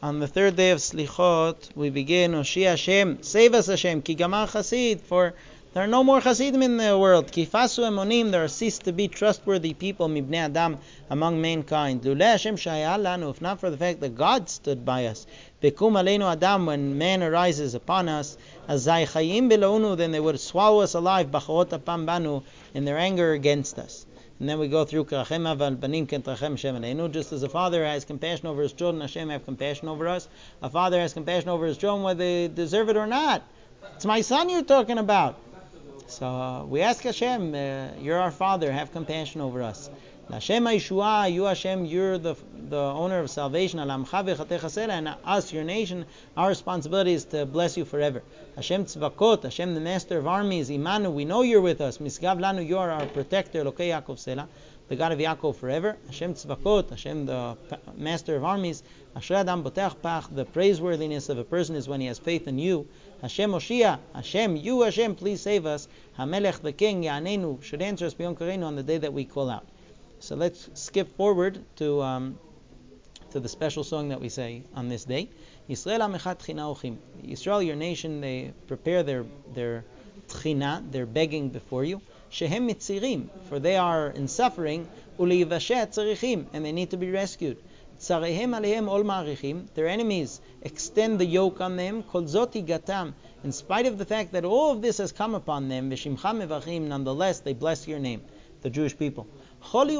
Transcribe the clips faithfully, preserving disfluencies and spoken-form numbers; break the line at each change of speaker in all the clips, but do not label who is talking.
On the third day of Slichot, we begin, Oshi Hashem, save us Hashem, Ki Gamar Chasid, for there are no more Chasidim in the world. Ki Fasu Emonim, there ceased to be trustworthy people, Mibnei Adam, among mankind. Lule Hashem Shaya Lanu, if not for the fact that God stood by us. Bekum Aleinu Adam, when man arises upon us, Azai Chayim Belounu, then they would swallow us alive, Bachot Apam Banu, in their anger against us. And then we go through Karachem Aval Banim Kentrachem Hashem Aleinu. Just as a father has compassion over his children, Hashem have compassion over us. A father has compassion over his children whether they deserve it or not. It's my son you're talking about. So uh, we ask Hashem, uh, you're our father, have compassion over us. Hashem Yeshua, you Hashem, you're the the owner of salvation. And us, your nation, our responsibility is to bless you forever. Hashem Tzvakot, Hashem the master of armies, Imanu, we know you're with us. Misgav Lanu, you are our protector, Lokei Yaakov Sela, the God of Yaakov forever. Hashem Tzvakot, Hashem the master of armies. Asher Adam Botech Pach, the praiseworthiness of a person is when he has faith in you. Hashem Oshia, Hashem, you Hashem, please save us. HaMelech, the King, Ya'anenu, should answer us beyond Karenu on the day that we call out. So let's skip forward to um, to the special song that we say on this day. Yisrael Amechat Tchina Ochim. Yisrael, your nation, they prepare their their tchina, their begging before you. Shehem mitzirim, for they are in suffering. Uliyivashet tzarichim, and they need to be rescued. Tzarehem alehem ol ma'arichim. Their enemies extend the yoke on them. Kol zoti gatam. In spite of the fact that all of this has come upon them, v'shimcha mevachim, nonetheless they bless your name, the Jewish people. They've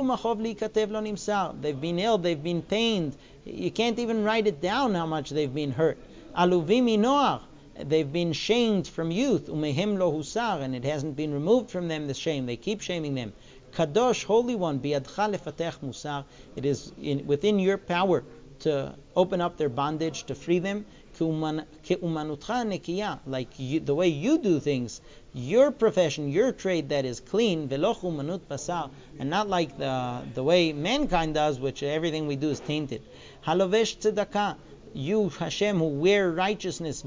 been ill, they've been pained. You can't even write it down how much they've been hurt. They've been shamed from youth. And it hasn't been removed from them, the shame. They keep shaming them. Kadosh, Holy One, it is in, within your power to open up their bondage, to free them. Like you, the way you do things, your profession, your trade that is clean, and not like the the way mankind does, which everything we do is tainted. Halovesh tzedakah, you Hashem who wear righteousness,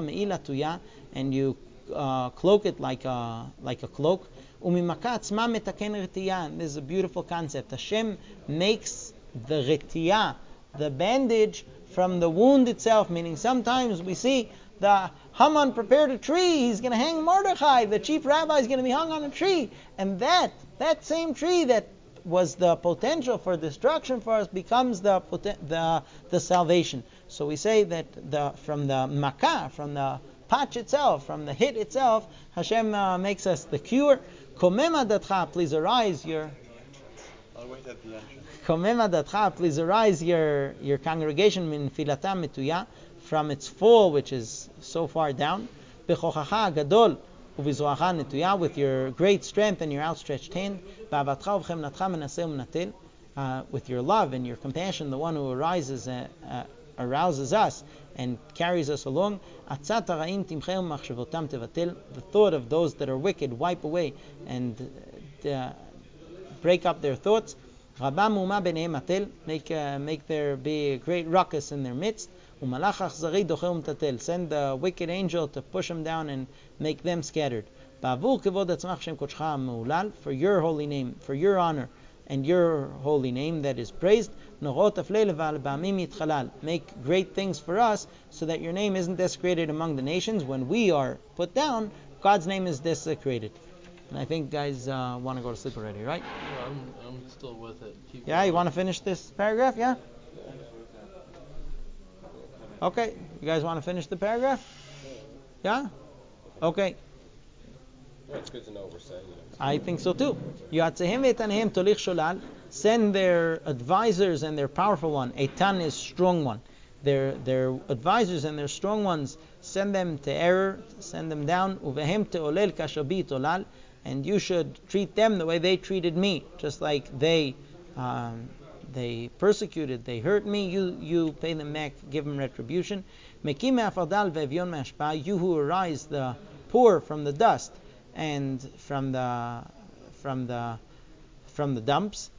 and you uh, cloak it like a like a cloak. This is a beautiful concept. Hashem makes the retiyah, the bandage, from the wound itself, meaning sometimes we see the Haman prepared a tree, he's going to hang Mordechai, the chief rabbi is going to be hung on a tree, and that that same tree that was the potential for destruction for us becomes the the the salvation. So we say that the from the makkah, from the patch itself, from the hit itself, Hashem uh, makes us the cure. Komema datcha, please arise, your
I'll wait at the entrance.
Komema datcha, please arise, your your congregation min filatam metuya, from its fall, which is so far down. Bechochacha gadol uvizroacha netuya, with your great strength and your outstretched hand. Ba'avatcha uvchemnatcha menaseh u'menatel, uh, with your love and your compassion, the one who arises, uh, uh, arouses us and carries us along. Atzat ha'ra'im timcheu machshavotam tevatel, the thought of those that are wicked wipe away and uh, break up their thoughts. Rabam uma b'neihem atel, make uh, make there be a great ruckus in their midst. Umalach achzari docheh umtatel, send the wicked angel to push them down and make them scattered. Ba'avur kevod atzmach shem kodshcha meulal, for your holy name, for your honor and your holy name that is praised. Norot aflei leval ba'amim yitchalal, make great things for us so that your name isn't desecrated among the nations. When we are put down, God's name is desecrated. And I think guys uh, want to go to sleep already, right?
Yeah, I'm, I'm still with it. Keep
Yeah,
going.
you want to finish this paragraph? Yeah? Okay, you guys want to finish the paragraph? Yeah? Okay.
It's good to know what we're saying.
I think so too. Yoatzehem ve'etanehem tolich sholal, send their advisors and their powerful one. Eitan is strong one. Their their advisors and their strong ones, send them to error, send them down. Uvehem te'olel kashabi tolal, and you should treat them the way they treated me, just like they um, they persecuted, they hurt me. You you pay them back, give them retribution. Mekim me'afardal ve'evyon me'ashpa, you who arise the poor from the dust and from the from the from the dumps.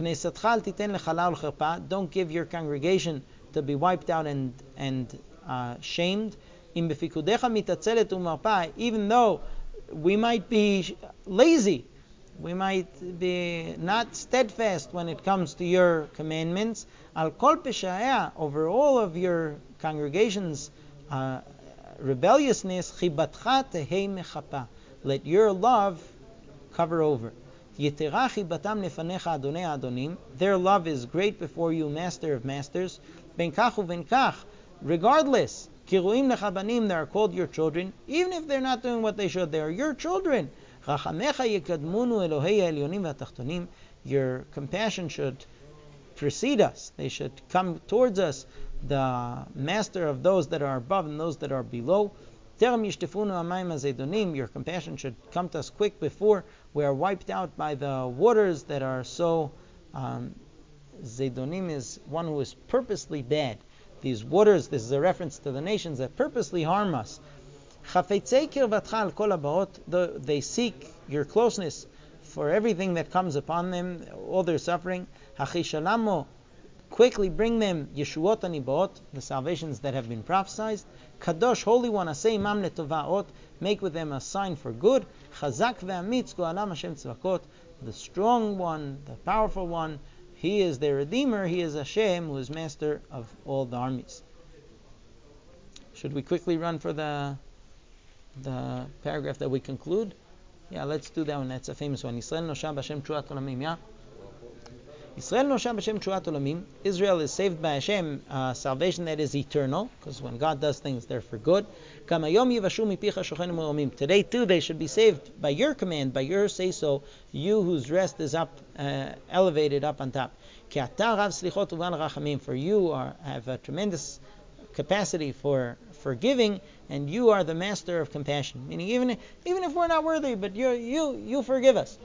Don't give your congregation to be wiped out and and uh, shamed. Even though we might be lazy, We might be not steadfast when it comes to your commandments. Al kol pesha'ah, over all of your congregation's uh, rebelliousness, chibatcha tehei mechapa. Let your love cover over. Yetera chibatam lefanecha adonai adonim. Their love is great before you, Master of Masters. Ben kach uben kach. Regardless, kiruim lecha banim, they are called your children. Even if they're not doing what they should, they are your children. Chachamecha yekadmunu Elohei ha'elyonim v'atachtonim. Your compassion should precede us. They should come towards us, the Master of those that are above and those that are below. Terem yishtefunu hamayim hazedonim. Your compassion should come to us quick before we are wiped out by the waters that are so. Um, Zedonim is one who is purposely bad. These waters, this is a reference to the nations that purposely harm us. Chafetzei kirvatcha al kol habaot, they seek your closeness for everything that comes upon them, all their suffering. Hachishalamo, quickly bring them Yeshuot anibaot, the salvations that have been prophesied. Kadosh, Holy One, asei imam letovaot, make with them a sign for good. Chazak ve'amitz go'alam Hashem tzvakot, the strong one, the powerful one, He is their Redeemer, He is Hashem, who is Master of all the armies. Should we quickly run for the the paragraph that we conclude? Yeah, let's do that one. That's a famous one. Yisrael nosha b'Hashem tshuat olamim. Yeah. Yisrael nosha b'Hashem tshuat olamim. Israel is saved by Hashem, uh, salvation that is eternal, because when God does things, they're for good. Kamayom yivashu mipicha shochenu muromim. Today too, they should be saved by your command, by your say so. You whose rest is up, uh, elevated up on top. Ki ata rav slichot uvan rachamim. For you are have a tremendous capacity for forgiving, and you are the master of compassion. Meaning, even even if we're not worthy, but you you you forgive us.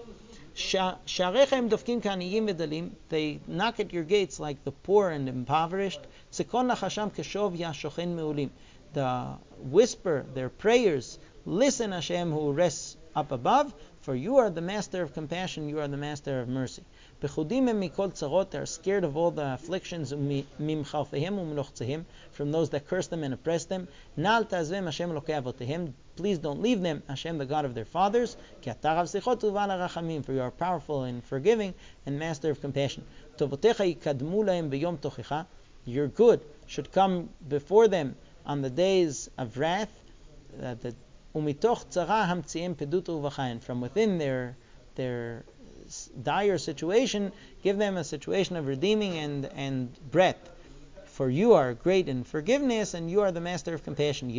Sharechem dofkim kaniyim v'dalim. They knock at your gates like the poor and impoverished. Sekon lachasham keshov yashochen meulim. The whisper their prayers. Listen, Hashem, who rests up above. For you are the master of compassion. You are the master of mercy. Bechudim em mikol tzarot, they are scared of all the afflictions mimchalfehem umlochtzehim, from those that curse them and oppress them. Nal tazvem Hashem lokei avotehim, please don't leave them, Hashem, the God of their fathers. Ki ata rav slichot uval harachamim, for you are powerful and forgiving and master of compassion. Tovotecha yikadmu lahem beyom tochecha, your good should come before them on the days of wrath. Uh, the umitoch tzara hamtziim pedut uvachayin, from within their their dire situation, give them a situation of redeeming and, and breadth. For you are great in forgiveness, and you are the master of compassion.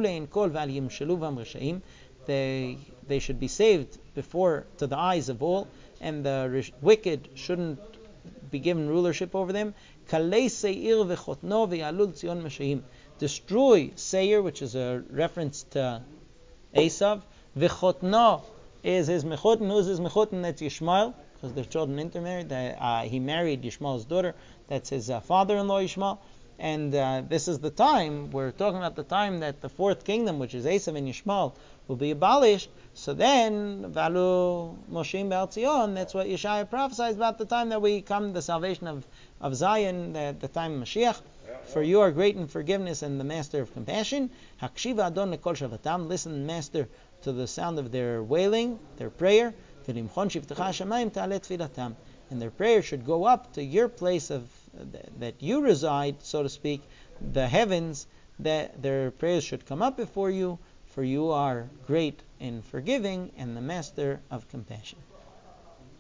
They they should be saved before to the eyes of all, and the wicked shouldn't be given rulership over them. Destroy Seir, which is a reference to Esav. V'chotno is his mechotin. Who's his mechotin? That's Yishmael, because their children intermarried. Uh, he married Yishmael's daughter. That's his uh, father-in-law Yishmael. And uh, this is the time, we're talking about the time that the fourth kingdom, which is Esav and Yishmael, will be abolished. So then, Valu Moshim Be'al Tzion, that's what Yeshaya prophesies about the time that we come, the salvation of, of Zion, the, the time of Mashiach. For you are great in forgiveness and the master of compassion. Hakshiva Adon lekol shavatam, listen, master, to the sound of their wailing, their prayer. And their prayer should go up to your place of that you reside, so to speak, the heavens, that their prayers should come up before you, for you are great in forgiving and the master of compassion.